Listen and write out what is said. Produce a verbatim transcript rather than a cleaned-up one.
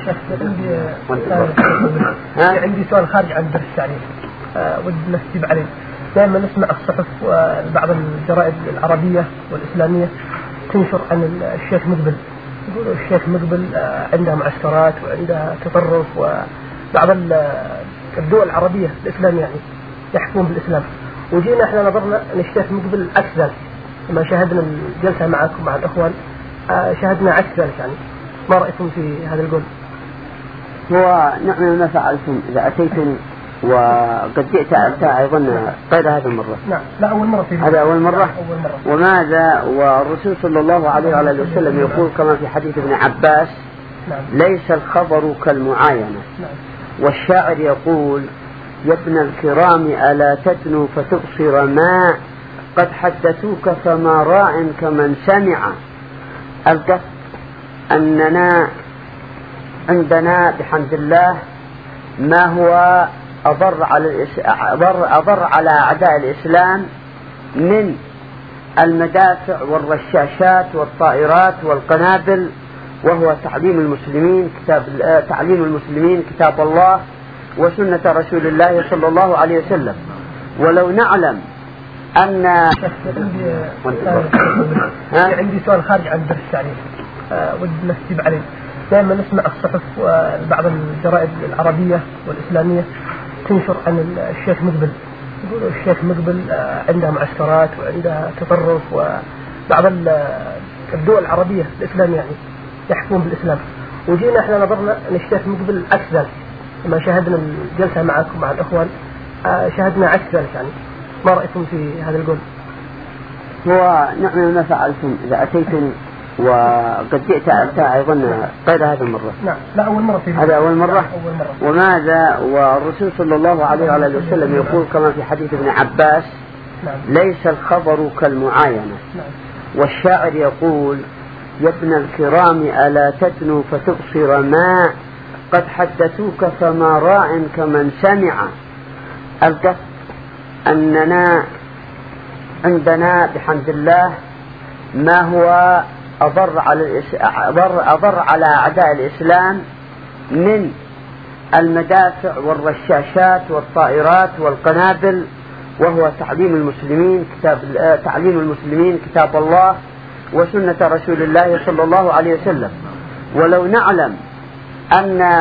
عندي عندي سؤال خارج عن الدرس يعني أه ودي نكتب عليه. دائما نسمع الصحف وبعض الجرائد العربية والإسلامية تنشر عن الشيخ مقبل، يقولوا الشيخ مقبل عنده معسكرات وعنده تطرف، وبعض الدول العربية الإسلامية يعني يحكمون بالإسلام. وجينا احنا نظرنا ان الشيخ مقبل عكس ذلك، لما شاهدنا الجلسة معكم مع الأخوان شاهدنا عكس ذلك. يعني ما رأيكم في هذا القول؟ هو نعم ما فعلتم إذا أتيتم وقد جئت أنت أيضا غير هذه المرة. نعم لا أول مرة في هذا أول مرة. أول مرة. وماذا والرسول صلى الله عليه وعلى وسلم يقول كما في حديث ابن عباس نعم. ليس الخبر كالمعاينة نعم. والشاعر يقول يا ابن الكرام ألا تتنو فتبصر ما قد حدثوك فما راع كمن سمع. القصد أننا عندنا بحمد الله ما هو أضر على أضر, أضر على أعداء الإسلام من المدافع والرشاشات والطائرات والقنابل، وهو تعليم المسلمين كتاب تعليم المسلمين كتاب الله وسنة رسول الله صلى الله عليه وسلم. ولو نعلم أن عندي عندي سؤال خارج عن الدرس يعني أه ودي نكتب عليه. دائما نسمع الصحف وبعض الجرائد العربية والإسلامية تنشر عن الشيخ مقبل، يقولوا الشيخ مقبل عنده معسكرات وعنده تطرف، وبعض الدول العربية الإسلامية يعني يحكمون بالإسلام. وجينا احنا نظرنا ان الشيخ مقبل عكس ذلك، لما شاهدنا الجلسة معكم مع الأخوان شاهدنا عكس ذلك. يعني ما رأيكم في هذا القول؟ هو نعم ما فعلتم إذا أتيتم وقد جئت أنت أيضا غير هذه المرة. نعم لا أول مرة في هذا أول مرة. أول مرة. وماذا والرسول صلى الله عليه وعلى وسلم يقول كما في حديث ابن عباس نعم. ليس الخبر كالمعاينة نعم. والشاعر يقول يا ابن الكرام ألا تتنو فتبصر ما قد حدثوك فما راع كمن سمع. القصد أننا عندنا بحمد الله ما هو أضر على أضر, أضر على أعداء الإسلام من المدافع والرشاشات والطائرات والقنابل، وهو تعليم المسلمين كتاب تعليم المسلمين كتاب الله وسنة رسول الله صلى الله عليه وسلم. ولو نعلم أن